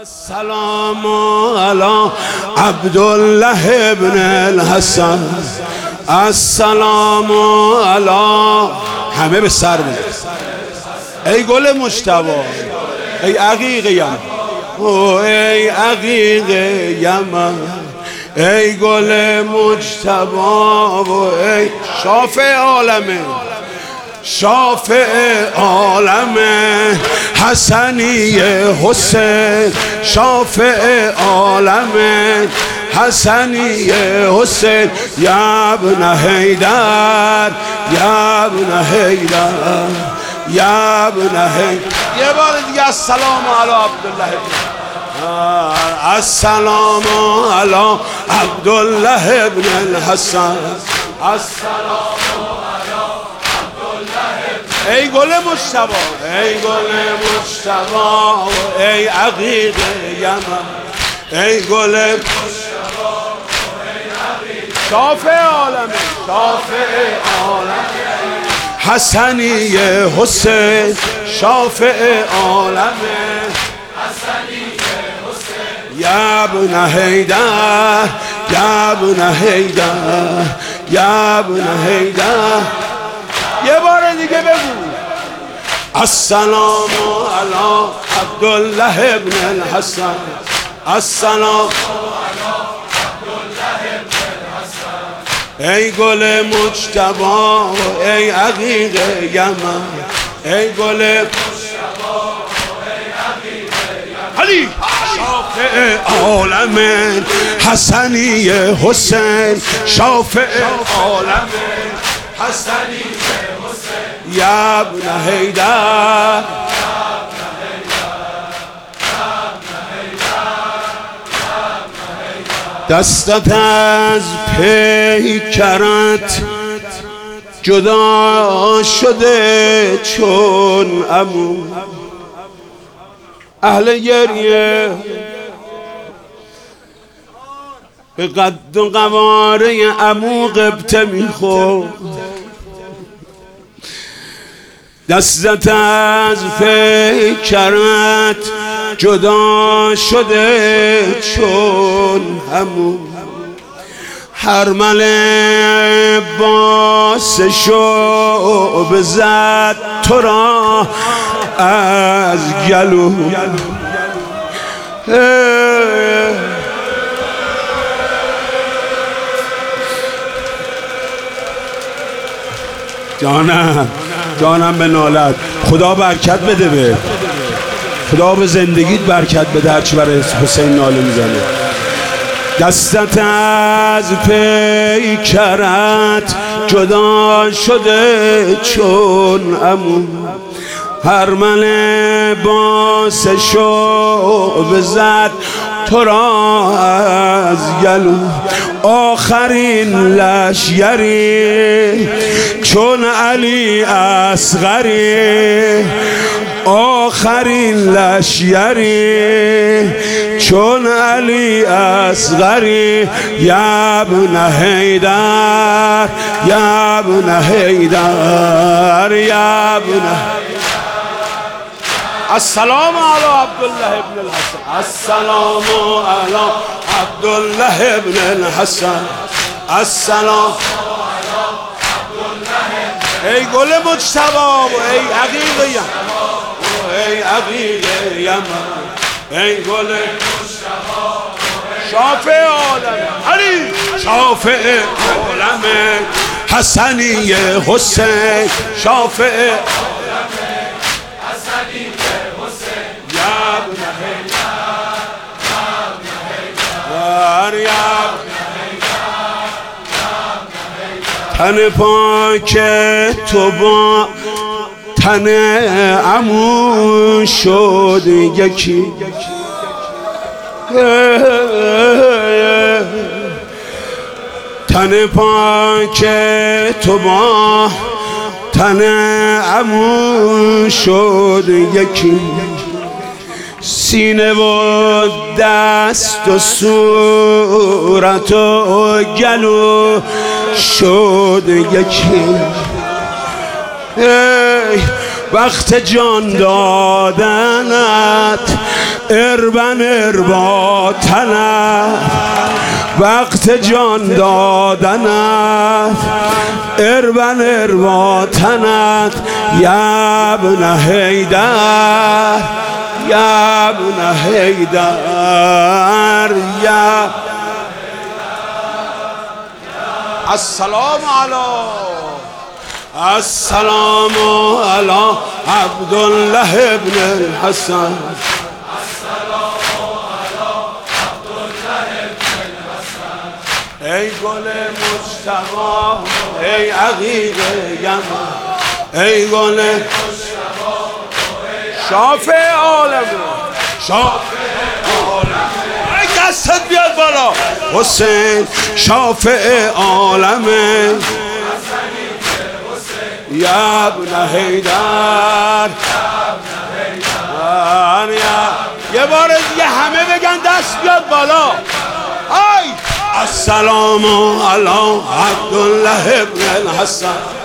السلام علی عبدالله ابن الحسن. السلام علی، همه به سر بزن. ای گل مجتبی، ای عقیق یمن، ای عقیق یمن، ای گل مجتبی و ای شافع عالمه، شافع عالم حسنی حسین، شافع عالم حسنی حسین، یا ابن حیدر، یا ابن حیدر، یا ابن حیدر. یه بار دیگه السلام علی عبدالله، السلام علی عبدالله ابن الحسن. السلام ای گل مجتبی، ای گل مجتبی، ای عقیق یمن، ای گل مجتبی، ای عقیق شافع عالم، شافع عالم حسنی حسین، شافع عالم حسنی حسین، یا ابن حیدر، یا ابن حیدر، یا ابن حیدر. یه بار دیگه بگو السلام علی عبدالله ابن الحسن. السلام علی عبدالله ابن الحسن، ای گل مجتبی، ای عقیق یمن، ای گل مجتبی، ای عقیق یمن، علی شافع عالم حسنی حسین، شافع عالم حسنی حسین، یا ابن حیدر، دستت از پیکرت جدا شده چون عمو، اهل گریه به قد و قواره عمو قبطه میخورد. دستت از پیکرت جدا شده چون عمو، حرمل باسشو بزد تو را از گلو. جانم به نالت. خدا برکت بده، به خدا به زندگیت برکت بده، هرچی برای حسین ناله میزنه. دستت از پیکرت جدا شده چون عمو، حرمل باسشو بزد تو را از گلو. آخرین لشگری چون علی اصغری، آخرین لشگری چون علی اصغری، یا ابن حیدر، یا ابن حیدر، یا ابن. السلام علی عبدالله ابن الحسن. السلام علی عبدالله ابن الحسن. السلام علی عبدالله، ای گل مجتبی، ای عقیق یمن، ای عقیق یمن، ای گل مجتبی، شافع عالم، علی شافع عالم حسنی حسین، شافع تن پاک تو با تن عمو شد یکی، تن پاک تو با تن عمو شد یکی، سینه و دست و صورت و گلو شد یکی. ای وقت جان دادنت اربن ارباتنت وقت جان دادنت اربن ارباتنت یا ابن حیدر یا ابن حیدر یا السلام علی عبدالله ابن الحسن ای گل مجتبی ای عقیق یمن ای گل شافع عالم ای دستت بیاد بالا حسین شافع عالمه یا ابن حیدر یه بار دیگه همه بگن دست بیاد بالا السلام علی عبدالله ابن الحسن